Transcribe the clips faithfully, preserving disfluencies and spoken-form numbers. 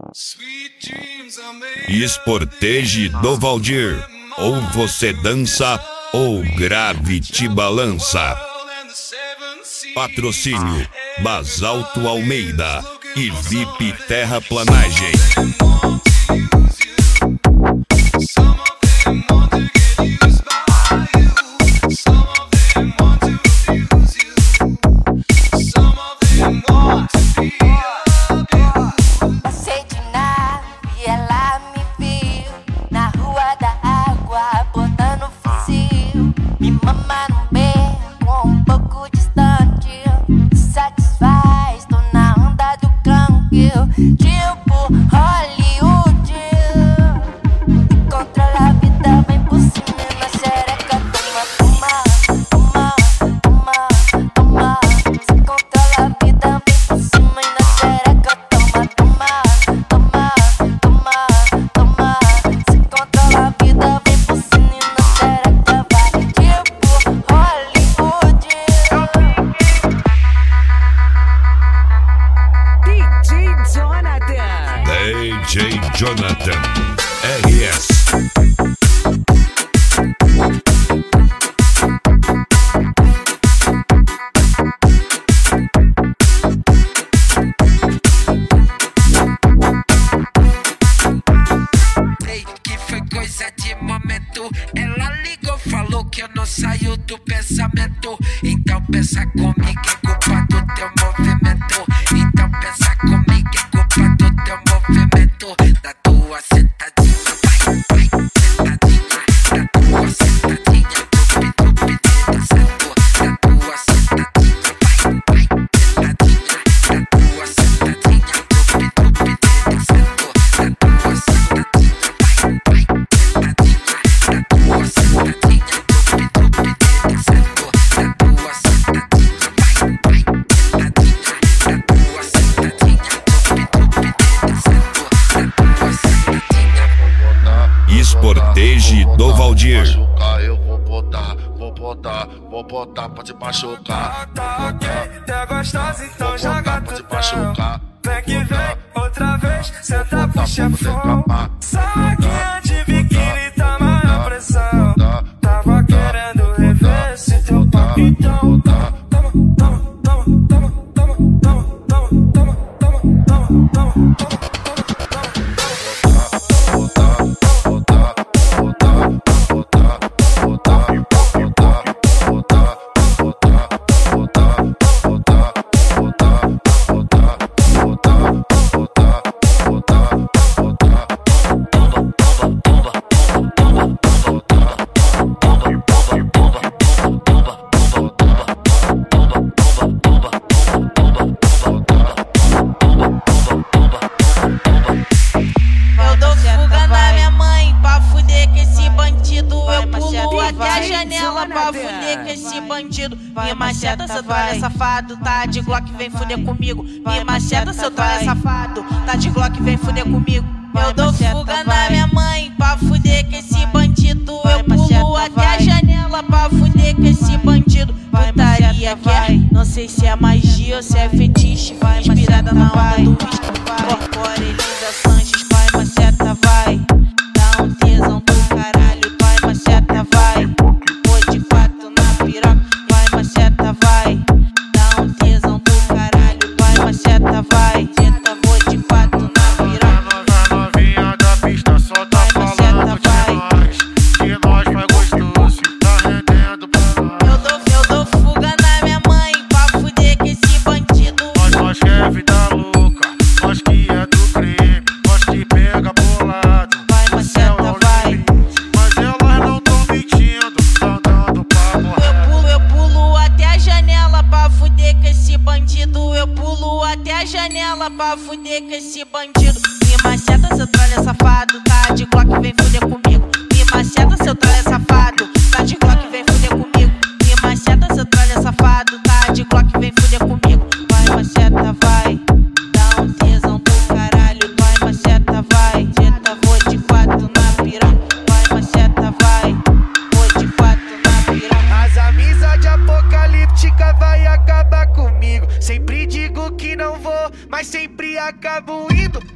Sportage do Valdir. Ou você dança ou grave te balança. Patrocínio Basalto Almeida e V I P Terraplanagem. Passei de nave e ela me viu na rua da água, botando fuzil. Me mama no beco, um pouco distante. Satisfaz, tô na onda do canque, tipo Hollywood. Controla a vida, vem por cima na xereca. Toma, toma, toma, toma, toma. Se controla a vida, vem por cima na xereca. Toma, toma, toma, toma, toma. Se controla a vida, vem por cima na xereca. Vai tipo Hollywood. D J Jonathan. D J Jonathan R S. Ei, que foi coisa de momento. Ela ligou, falou que eu não saio do pensamento. Então pensa comigo, é culpa do teu movimento. Então pensa comigo, é culpa do teu movimento. Da tua sentadinha, vai, vai, sentadinha. Da tua sentadinha, tupi, tupi, dançando. Da tua sentadinha, vai, vai, sentadinha. Da tua sentadinha, tupi, tupi, dançando. Da tua sentadinha, vai, vai, sentadinha. Da tua sentadinha, tupi, tupi, dançando. Da tua sentadinha, vai, vai, sentadinha. Da tua sentadinha, tupi, tupi, dançando. Da tua sentadinha. Sportage do Valdir. Machucar, eu vou botar, vou botar, vou botar pra te machucar. Tá ok, tá gostosa, então joga Pra te tudo. machucar. Vem que vem, outra vez, senta pro Botar pra poder chefão. capar. Saquinha de biquíni, tama a pressão. Tava querendo rever esse teu papo, então toma, toma, toma, toma, toma, toma, toma, toma, toma, toma, toma, toma, toma. Eu dou fuga na minha mãe pra fuder com esse bandido. Eu pulo até a janela pra fuder com esse bandido. Me macheta, seu trolha safado, tá de Glock, vem fuder comigo. Me macheta, seu trolha safado, tá de Glock, vem fuder comigo. Eu dou fuga na minha mãe pra fuder com esse bandido. Eu pulo até a janela pra fuder com esse bandido. Putaria que é, não sei se é magia ou se é fetiche. Vai inspirada na onda do whisky. Corpora Elisa Sanches, vai maceta, vai. Dá um tesão do caralho, vai maceta, vai. Vou de quatro na piroca, vai maceta, vai. Dá um tesão do caralho, vai maceta, vai. Senta, vou de quatro na piroca. A novinha da pista só tá falando de nós. Que nós faz gostoso, tá rendendo pra nós. Eu dou, eu dou fuga na minha mãe pra fuder com esse bandido. Nós, nós que é vida louca, nós que é do crime, nós que pega bolado. Vai O céu é maceta, o vai. limite, mas elas não tão mentindo, tão dando pra Eu morrer. pulo, eu pulo até a janela pra fuder com esse bandido. Eu pulo até a janela pra fuder com esse bandido. Me macheta, seu trolha safado, tá de Glock, vem fuder comigo. Me macheta, seu trolha safado, tá de Glock, vem fuder comigo. Me macheta, seu trolha safado, tá de Glock, vem fuder comigo. Vai macheta, vai. Dá um tesão do caralho, vai macheta, vai. Senta, vou de quatro na piroca. Vai macheta, vai. Vou de quatro na piroca. As amizades apocalípticas vai acabar comigo. Sempre digo que não vou, mas sempre acabo indo.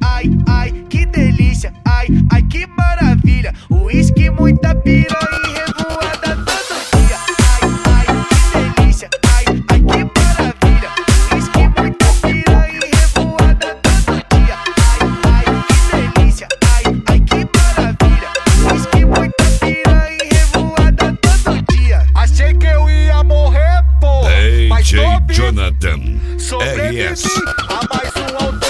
ai, ai, que delícia, ai, ai, que maravilha. Uísque, muita piranha e revoada todo dia. Ai, ai, que delícia, ai, ai, que maravilha. Uísque, muita piranha e revoada todo dia. Ai, ai, que delícia, ai, ai, que maravilha. Uísque, muita piranha e revoada todo dia. Achei que eu ia morrer, pô. Mas D J tô vivo. Jonathan Sobrevivi R S. a mais um